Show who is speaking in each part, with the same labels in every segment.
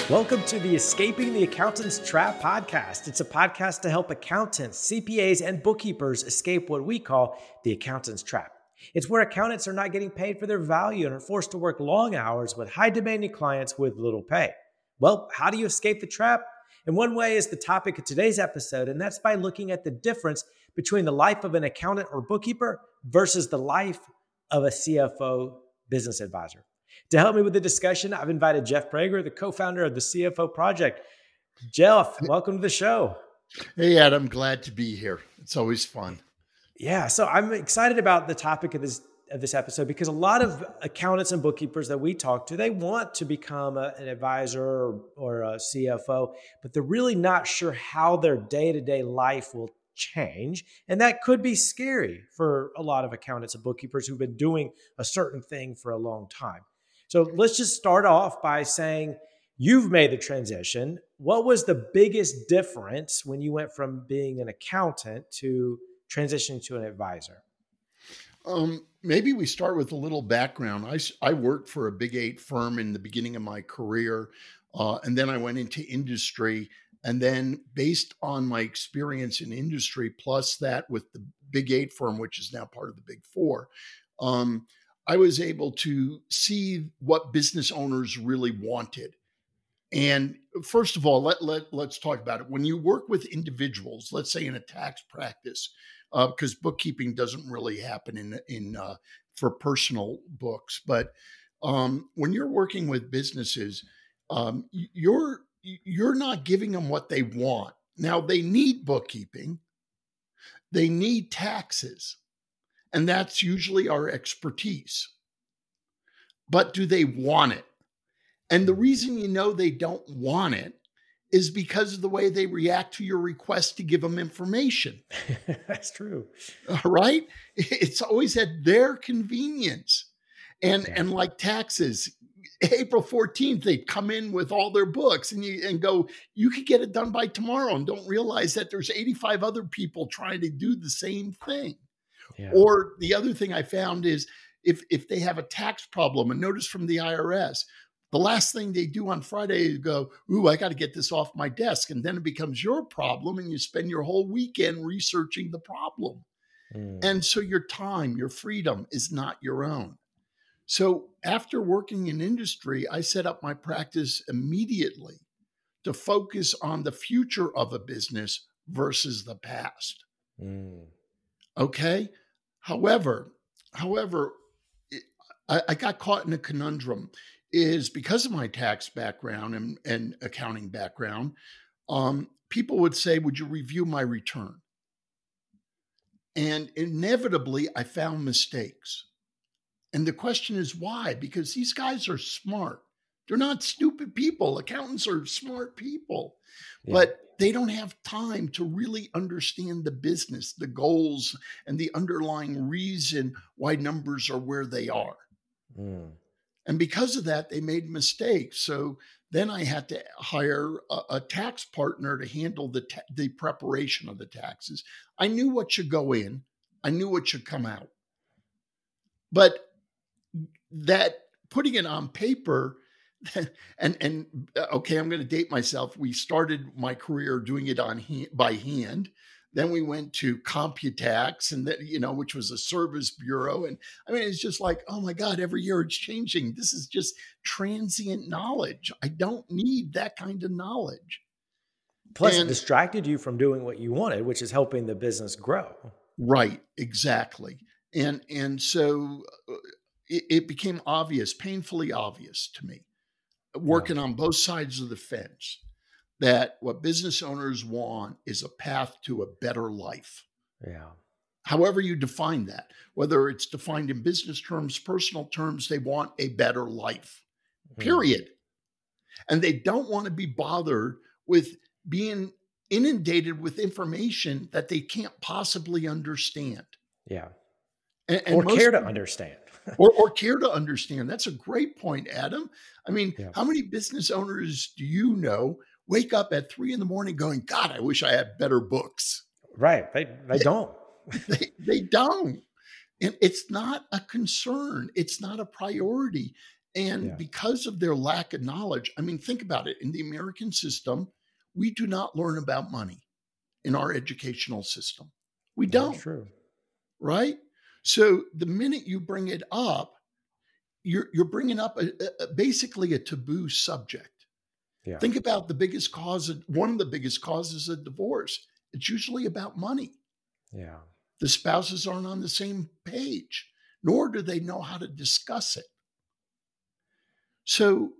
Speaker 1: Welcome to the Escaping the Accountant's Trap podcast. It's a podcast to help accountants, CPAs, and bookkeepers escape what we call the accountant's trap. It's where accountants are not getting paid for their value and are forced to work long hours with high-demanding clients with little pay. Well, how do you escape the trap? And one way is the topic of today's episode, and that's by looking at the difference between the life of an accountant or bookkeeper versus the life of a CFO business advisor. To help me with the discussion, I've invited Jeff Prager, the co-founder of the CFO Project. Jeff, welcome to the show.
Speaker 2: Hey, Adam, glad to be here. It's always fun.
Speaker 1: Yeah, so I'm excited about the topic of this episode because a lot of accountants and bookkeepers that we talk to, they want to become an advisor or a CFO, but they're really not sure how their day-to-day life will change. And that could be scary for a lot of accountants and bookkeepers who've been doing a certain thing for a long time. So let's just start off by saying you've made the transition. What was the biggest difference when you went from being an accountant to transitioning to an advisor?
Speaker 2: Maybe we start with a little background. I worked for a Big 8 firm in the beginning of my career, and then I went into industry. And then based on my experience in industry, plus that with the Big 8 firm, which is now part of the Big 4, I was able to see what business owners really wanted. And first of all, let's talk about it. When you work with individuals, let's say in a tax practice, because bookkeeping doesn't really happen for personal books, but when you're working with businesses, you're not giving them what they want. Now, they need bookkeeping, they need taxes, and that's usually our expertise. But do they want it? And the reason you know they don't want it is because of the way they react to your request to give them information.
Speaker 1: That's true.
Speaker 2: All right? It's always at their convenience. And like taxes, April 14th, they come in with all their books and go, you could get it done by tomorrow, and don't realize that there's 85 other people trying to do the same thing. Yeah. Or the other thing I found is if they have a tax problem, a notice from the IRS, the last thing they do on Friday is go, ooh, I got to get this off my desk. And then it becomes your problem and you spend your whole weekend researching the problem. And so your time, your freedom is not your own. So after working in industry, I set up my practice immediately to focus on the future of a business versus the past. Okay? However, I got caught in a conundrum is because of my tax background and accounting background, people would say, would you review my return? And inevitably, I found mistakes. And the question is why? Because these guys are smart. They're not stupid people. Accountants are smart people, but they don't have time to really understand the business, the goals, and the underlying reason why numbers are where they are. And because of that, they made mistakes. So then I had to hire a tax partner to handle the preparation of the taxes. I knew what should go in. I knew what should come out. But that putting it on paper, and okay, I'm going to date myself. We started my career doing it by hand. Then we went to Computax, and that, which was a service bureau. And I mean, it's just like, oh my God, every year it's changing. This is just transient knowledge. I don't need that kind of knowledge.
Speaker 1: Plus, it distracted you from doing what you wanted, which is helping the business grow.
Speaker 2: Right, exactly. And so it became obvious, painfully obvious to me, working on both sides of the fence, that what business owners want is a path to a better life.
Speaker 1: Yeah.
Speaker 2: However you define that, whether it's defined in business terms, personal terms, they want a better life, period. And they don't want to be bothered with being inundated with information that they can't possibly understand.
Speaker 1: Yeah.
Speaker 2: Or
Speaker 1: care to understand.
Speaker 2: or care to understand. That's a great point, Adam. I mean, how many business owners do you know wake up at 3 a.m. going, God, I wish I had better books?
Speaker 1: Right. They don't.
Speaker 2: They don't. And it's not a concern. It's not a priority. And because of their lack of knowledge, I mean, think about it. In the American system, we do not learn about money in our educational system. We don't.
Speaker 1: That's true.
Speaker 2: Right? So the minute you bring it up, you're bringing up basically a taboo subject.
Speaker 1: Yeah.
Speaker 2: Think about one of the biggest causes of divorce. It's usually about money.
Speaker 1: Yeah.
Speaker 2: The spouses aren't on the same page, nor do they know how to discuss it. So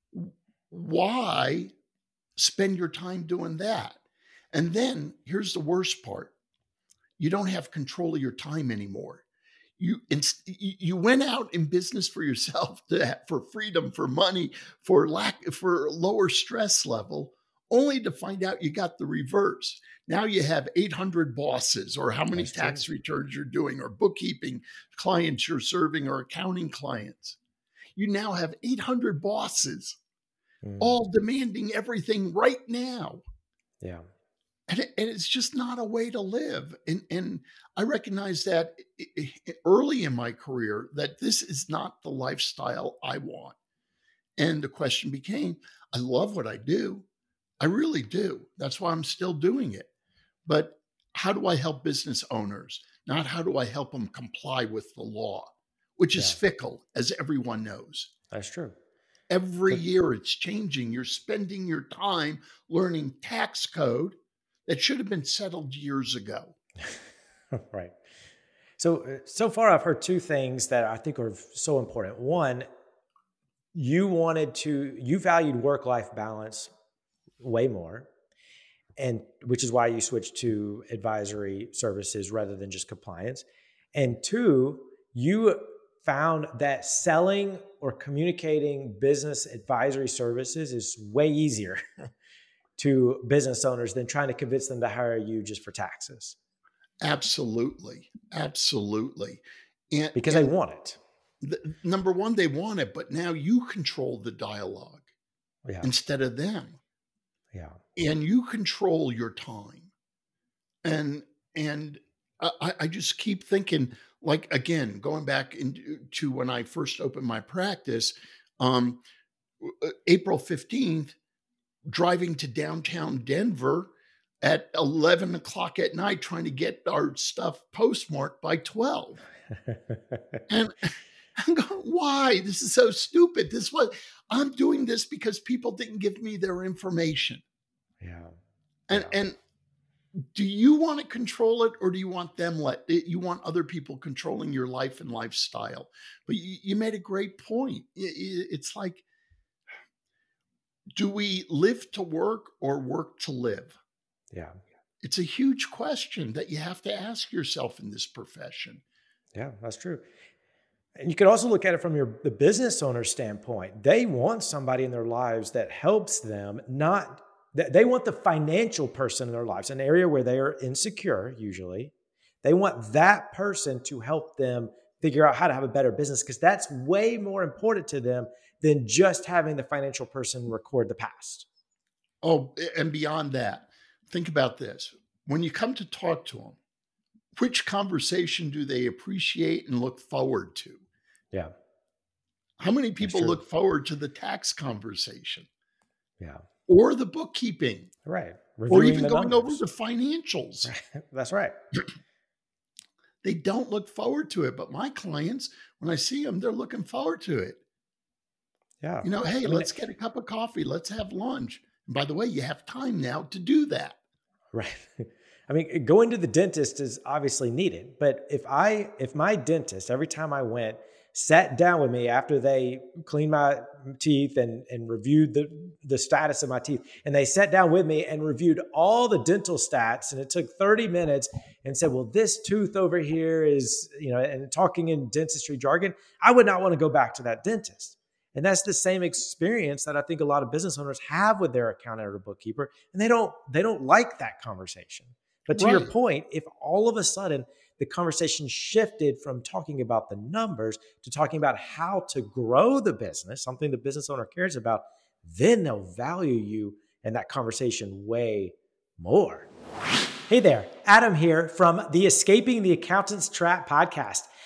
Speaker 2: why spend your time doing that? And then here's the worst part. You don't have control of your time anymore. You went out in business for yourself for freedom, for money, for lower stress level, only to find out you got the reverse. Now you have 800 bosses, or how many tax returns you're doing, or bookkeeping clients you're serving, or accounting clients. You now have 800 bosses, all demanding everything right now.
Speaker 1: Yeah.
Speaker 2: And it's just not a way to live. And I recognize that early in my career, that this is not the lifestyle I want. And the question became, I love what I do. I really do. That's why I'm still doing it. But how do I help business owners? Not how do I help them comply with the law, which is fickle, as everyone knows.
Speaker 1: That's true.
Speaker 2: Every year it's changing. You're spending your time learning tax code that should have been settled years ago.
Speaker 1: Right. So far I've heard two things that I think are so important. One, you valued work-life balance way more, and which is why you switched to advisory services rather than just compliance. And two, you found that selling or communicating business advisory services is way easier to business owners than trying to convince them to hire you just for taxes.
Speaker 2: Absolutely. Absolutely.
Speaker 1: Because they want it.
Speaker 2: Number one, they want it, but now you control the dialogue instead of them.
Speaker 1: Yeah.
Speaker 2: And you control your time. And I just keep thinking, like, again, going back to when I first opened my practice, April 15th, driving to downtown Denver at 11 o'clock at night, trying to get our stuff postmarked by 12. And I'm going, why? This is so stupid. I'm doing this because people didn't give me their information.
Speaker 1: Yeah.
Speaker 2: And do you want to control it, or do you want you want other people controlling your life and lifestyle? But you made a great point. It's like, do we live to work or work to live?
Speaker 1: Yeah.
Speaker 2: It's a huge question that you have to ask yourself in this profession.
Speaker 1: Yeah, that's true. And you could also look at it from the business owner standpoint. They want somebody in their lives that helps them, they want the financial person in their lives, an area where they are insecure usually. They want that person to help them figure out how to have a better business, because that's way more important to them than just having the financial person record the past.
Speaker 2: Oh, and beyond that, think about this. When you come to talk to them, which conversation do they appreciate and look forward to?
Speaker 1: Yeah.
Speaker 2: How many people look forward to the tax conversation?
Speaker 1: Yeah.
Speaker 2: Or the bookkeeping.
Speaker 1: Right.
Speaker 2: Or even going over the financials.
Speaker 1: That's right.
Speaker 2: They don't look forward to it. But my clients, when I see them, they're looking forward to it.
Speaker 1: Yeah.
Speaker 2: Hey, let's get a cup of coffee. Let's have lunch. And by the way, you have time now to do that.
Speaker 1: Right. I mean, going to the dentist is obviously needed. But if my dentist, every time I went, sat down with me after they cleaned my teeth and reviewed the status of my teeth, and they sat down with me and reviewed all the dental stats, and it took 30 minutes, and said, well, this tooth over here is, and talking in dentistry jargon, I would not want to go back to that dentist. And that's the same experience that I think a lot of business owners have with their accountant or bookkeeper, and they don't like that conversation. But to your point, if all of a sudden the conversation shifted from talking about the numbers to talking about how to grow the business, something the business owner cares about, then they'll value you in that conversation way more. Hey there, Adam here from the Escaping the Accountant's Trap podcast.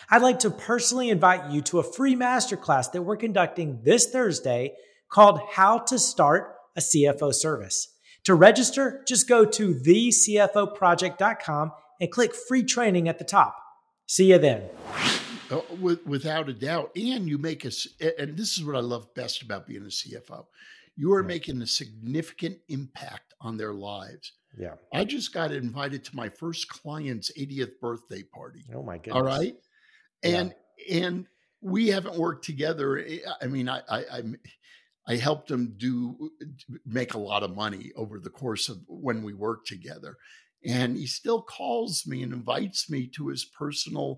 Speaker 1: I'd like to personally invite you to a free masterclass that we're conducting this Thursday called How to Start a CFO Service. To register, just go to thecfoproject.com and click free training at the top. See you then.
Speaker 2: Without a doubt. And you make and this is what I love best about being a CFO. You are making a significant impact on their lives.
Speaker 1: Yeah.
Speaker 2: I just got invited to my first client's 80th birthday party.
Speaker 1: Oh my goodness.
Speaker 2: All right. And we haven't worked together. I mean, I helped him make a lot of money over the course of when we worked together. And he still calls me and invites me to his personal,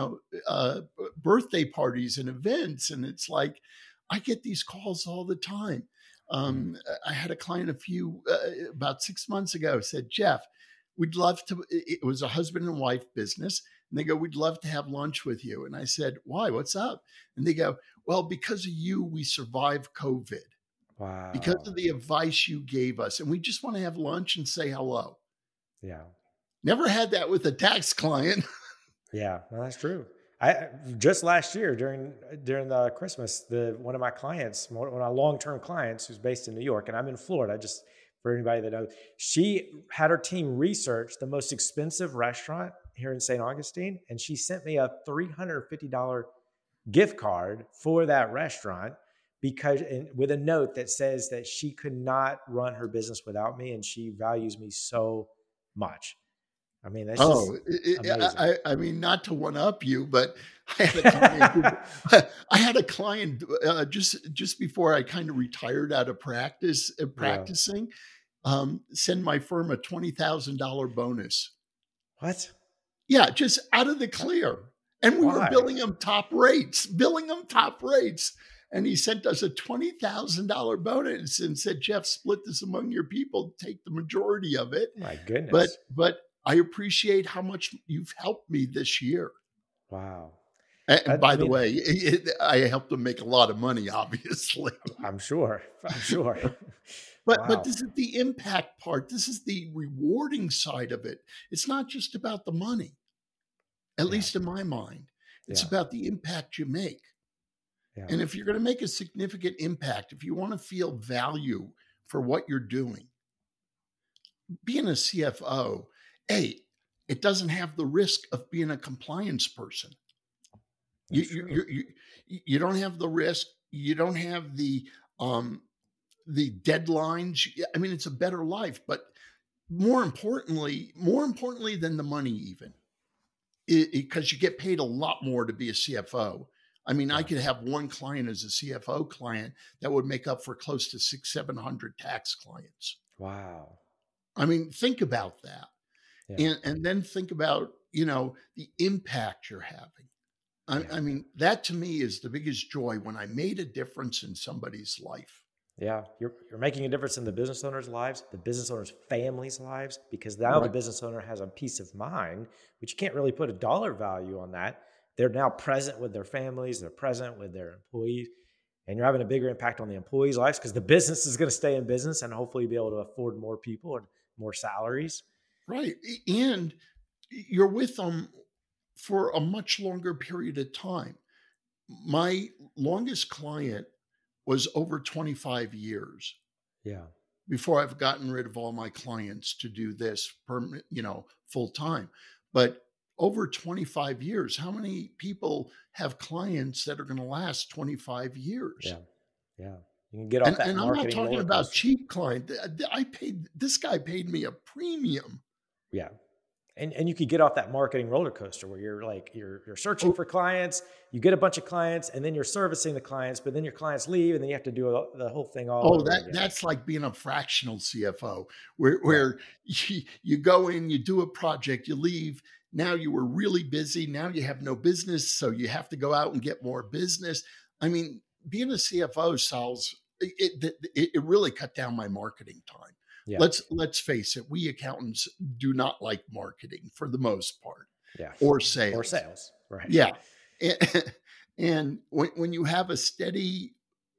Speaker 2: birthday parties and events. And it's like, I get these calls all the time. I had a client about 6 months ago said, Jeff, we'd love to, it was a husband and wife business. And they go, we'd love to have lunch with you. And I said, why? What's up? And they go, well, because of you, we survived COVID.
Speaker 1: Wow.
Speaker 2: Because of the advice you gave us. And we just want to have lunch and say hello.
Speaker 1: Yeah.
Speaker 2: Never had that with a tax client.
Speaker 1: Yeah, well, that's true. I just last year during the Christmas, one of my clients, one of my long-term clients who's based in New York, and I'm in Florida, just for anybody that knows, she had her team research the most expensive restaurant here in St. Augustine, and she sent me a $350 gift card for that restaurant with a note that says that she could not run her business without me, and she values me so much. I mean, that's amazing.
Speaker 2: I mean, not to one up you, but I had a client, just before I kind of retired out of practicing, send my firm a $20,000 bonus.
Speaker 1: What?
Speaker 2: Yeah, just out of the clear. And we were billing them top rates. And he sent us a $20,000 bonus and said, Jeff, split this among your people, take the majority of it.
Speaker 1: My goodness.
Speaker 2: But I appreciate how much you've helped me this year.
Speaker 1: Wow.
Speaker 2: And by the way, I helped them make a lot of money, obviously.
Speaker 1: I'm sure.
Speaker 2: But this is the impact part. This is the rewarding side of it. It's not just about the money, at least in my mind. It's about the impact you make. Yeah. And if you're going to make a significant impact, if you want to feel value for what you're doing, being a CFO, it doesn't have the risk of being a compliance person. You don't have the risk. You don't have the deadlines. I mean, it's a better life, but more importantly than the money, even because you get paid a lot more to be a CFO. I mean, I could have one client as a CFO client that would make up for close to 600-700 tax clients.
Speaker 1: Wow.
Speaker 2: I mean, think about that. Yeah. And then think about, the impact you're having. I mean, that to me is the biggest joy when I made a difference in somebody's life.
Speaker 1: Yeah. You're making a difference in the business owners' lives, the business owners' families' lives, because now the business owner has a peace of mind, which you can't really put a dollar value on that. They're now present with their families. They're present with their employees. And you're having a bigger impact on the employees' lives because the business is going to stay in business and hopefully be able to afford more people and more salaries.
Speaker 2: Right. And you're with them for a much longer period of time. My longest client was over 25 years.
Speaker 1: Yeah.
Speaker 2: Before I've gotten rid of all my clients to do this full time. But over 25 years, how many people have clients that are going to last 25 years?
Speaker 1: Yeah. Yeah. You can get off that
Speaker 2: and I'm not talking about cheap client. This guy paid me a premium.
Speaker 1: Yeah. And you could get off that marketing roller coaster where you're like, you're searching for clients, you get a bunch of clients, and then you're servicing the clients, but then your clients leave and then you have to do the whole thing all over again.
Speaker 2: That's like being a fractional CFO where you go in, you do a project, you leave. Now you were really busy. Now you have no business. So you have to go out and get more business. I mean, being a CFO solves it really cut down my marketing time. Yeah. Let's face it. We accountants do not like marketing for the most part.
Speaker 1: Yeah.
Speaker 2: Or sales.
Speaker 1: Right.
Speaker 2: Yeah. And when you have a steady,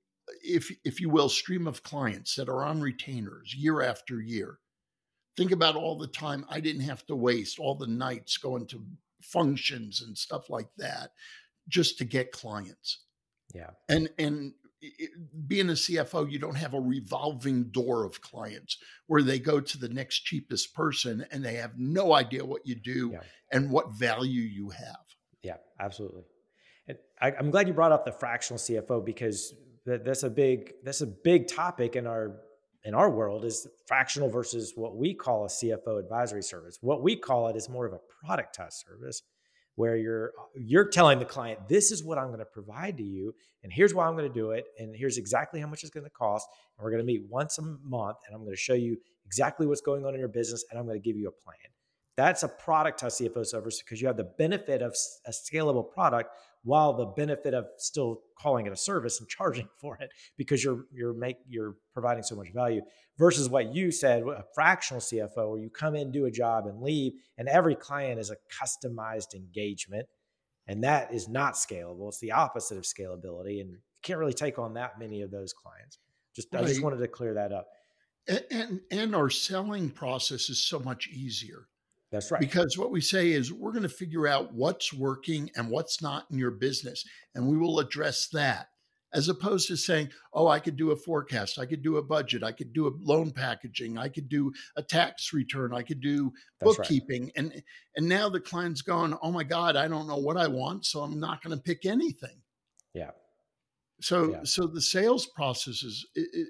Speaker 2: if you will, stream of clients that are on retainers year after year, think about all the time I didn't have to waste, all the nights going to functions and stuff like that just to get clients.
Speaker 1: Yeah.
Speaker 2: And being a CFO, you don't have a revolving door of clients where they go to the next cheapest person and they have no idea what you do and what value you have.
Speaker 1: Yeah, absolutely. And I'm glad you brought up the fractional CFO, because that's a big topic in our world, is fractional versus what we call a CFO advisory service. What we call it is more of a productized service, where you're telling the client, this is what I'm going to provide to you, and here's why I'm going to do it, and here's exactly how much it's going to cost, and we're going to meet once a month, and I'm going to show you exactly what's going on in your business, and I'm going to give you a plan. That's a productized CFO service, because you have the benefit of a scalable product while the benefit of still calling it a service and charging for it, because you're providing so much value, versus what you said, a fractional CFO, where you come in, do a job, and leave, and every client is a customized engagement, and that is not scalable. It's the opposite of scalability, and you can't really take on that many of those clients. I just wanted to clear that up.
Speaker 2: And our selling process is so much easier.
Speaker 1: That's right.
Speaker 2: Because what we say is, we're going to figure out what's working and what's not in your business, and we will address that, as opposed to saying, oh, I could do a forecast, I could do a budget, I could do a loan packaging, I could do a tax return, I could do bookkeeping. Right. And now the client's gone, oh my God, I don't know what I want, so I'm not going to pick anything.
Speaker 1: Yeah.
Speaker 2: So the sales process is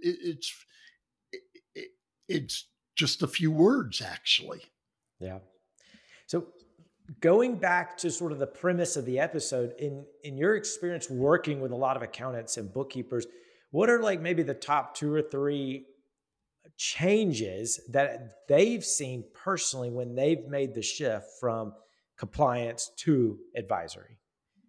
Speaker 2: it's just a few words, actually.
Speaker 1: Yeah. So going back to sort of the premise of the episode, in your experience working with a lot of accountants and bookkeepers, what are like maybe the top 2 or 3 changes that they've seen personally when they've made the shift from compliance to advisory?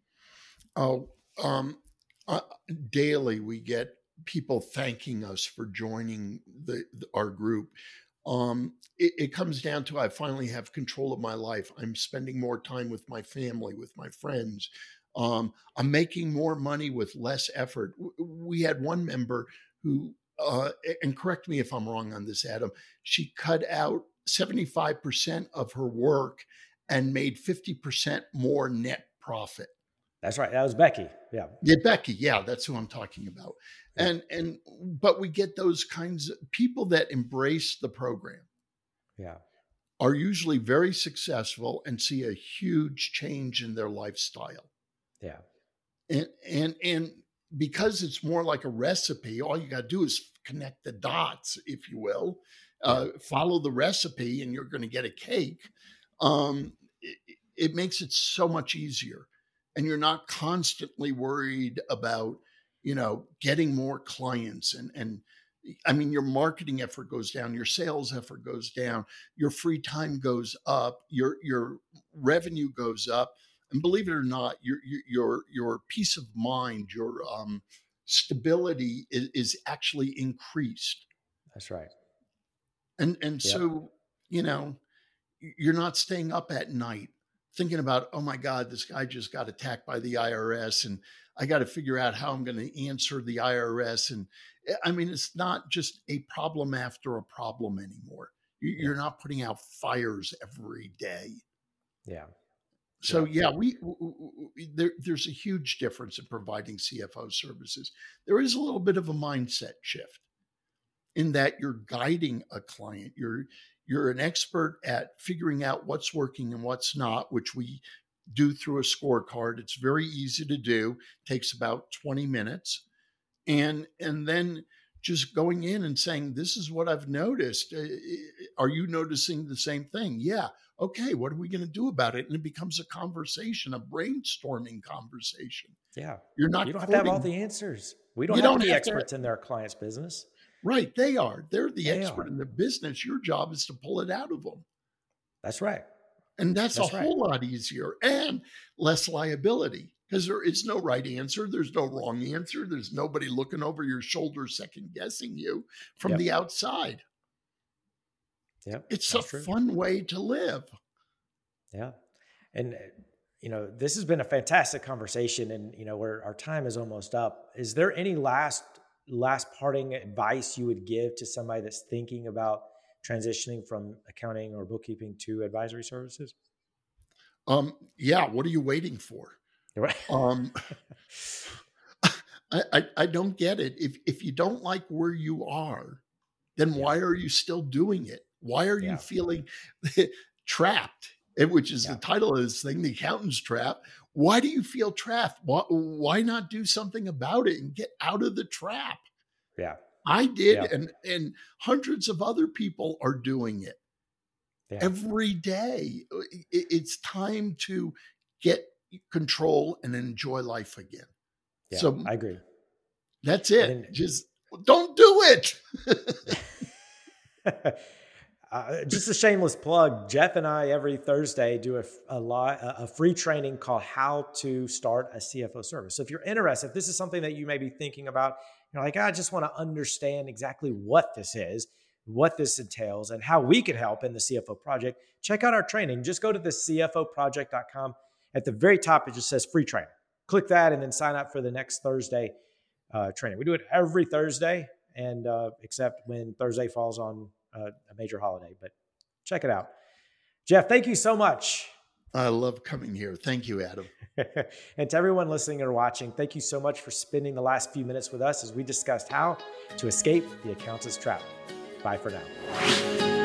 Speaker 2: Daily we get people thanking us for joining our group. It comes down to, I finally have control of my life. I'm spending more time with my family, with my friends. I'm making more money with less effort. We had one member who, and correct me if I'm wrong on this, Adam, she cut out 75% of her work and made 50% more net profit.
Speaker 1: That's right. That was Becky. Yeah.
Speaker 2: Yeah, Becky. Yeah, that's who I'm talking about. Yeah. But we get those kinds of people that embrace the program.
Speaker 1: Yeah.
Speaker 2: Are usually very successful and see a huge change in their lifestyle.
Speaker 1: Yeah.
Speaker 2: And because it's more like a recipe, all you got to do is connect the dots, if you will, follow the recipe, and you're going to get a cake. It makes it so much easier. And you're not constantly worried about, getting more clients. And I mean, your marketing effort goes down, your sales effort goes down, your free time goes up, your revenue goes up. And believe it or not, your peace of mind, your stability is actually increased.
Speaker 1: That's right.
Speaker 2: And so, you're not staying up at night thinking about, oh my God, this guy just got attacked by the IRS, and I got to figure out how I'm going to answer the IRS. And I mean, it's not just a problem after a problem anymore. You're not putting out fires every day.
Speaker 1: Yeah.
Speaker 2: So there's a huge difference in providing CFO services. There is a little bit of a mindset shift in that you're guiding a client. You're an expert at figuring out what's working and what's not, which we do through a scorecard. It's very easy to do. Takes about 20 minutes. And then just going in and saying, this is what I've noticed. Are you noticing the same thing? Yeah. Okay. What are we going to do about it? And it becomes a conversation, a brainstorming conversation.
Speaker 1: Yeah.
Speaker 2: You don't
Speaker 1: have to have all the answers. We don't have to be experts in their client's business.
Speaker 2: Right. They are. They're the expert in the business. Your job is to pull it out of them.
Speaker 1: That's right.
Speaker 2: And that's a whole lot easier and less liability, because there is no right answer. There's no wrong answer. There's nobody looking over your shoulder, second guessing you from the outside.
Speaker 1: Yeah.
Speaker 2: It's a fun way to live.
Speaker 1: Yeah. And, this has been a fantastic conversation, and, our time is almost up. Is there any last parting advice you would give to somebody that's thinking about transitioning from accounting or bookkeeping to advisory services?
Speaker 2: Yeah, what are you waiting for?
Speaker 1: Right.
Speaker 2: Um, I don't get it. If you don't like where you are, then
Speaker 1: Yeah.
Speaker 2: why are you still doing it? Why are you
Speaker 1: Yeah.
Speaker 2: feeling trapped? Which is the
Speaker 1: Yeah.
Speaker 2: title of this thing, The Accountant's Trap. Why do you feel trapped? Why not do something about it and get out of the trap?
Speaker 1: Yeah.
Speaker 2: I did,
Speaker 1: Yeah.
Speaker 2: and hundreds of other people are doing it
Speaker 1: Yeah.
Speaker 2: every day. It's time to get control and enjoy life again.
Speaker 1: Yeah.
Speaker 2: So
Speaker 1: I agree.
Speaker 2: that's
Speaker 1: And
Speaker 2: it. Just don't do it.
Speaker 1: then just a shameless plug. Jeff and I every Thursday do a free training called How to Start a CFO Service. So if you're interested, if this is something that you may be thinking about, you're like, I just want to understand exactly what this is, what this entails, and how we can help in the CFO project, check out our training. Just go to the CFOproject.com. At the very top, it just says free training. Click that and then sign up for the next Thursday training. We do it every Thursday, and except when Thursday falls on a major holiday, but check it out. Jeff, thank you so much.
Speaker 2: I love coming here. Thank you, Adam.
Speaker 1: And to everyone listening or watching, thank you so much for spending the last few minutes with us as we discussed how to escape the accountant's trap. Bye for now.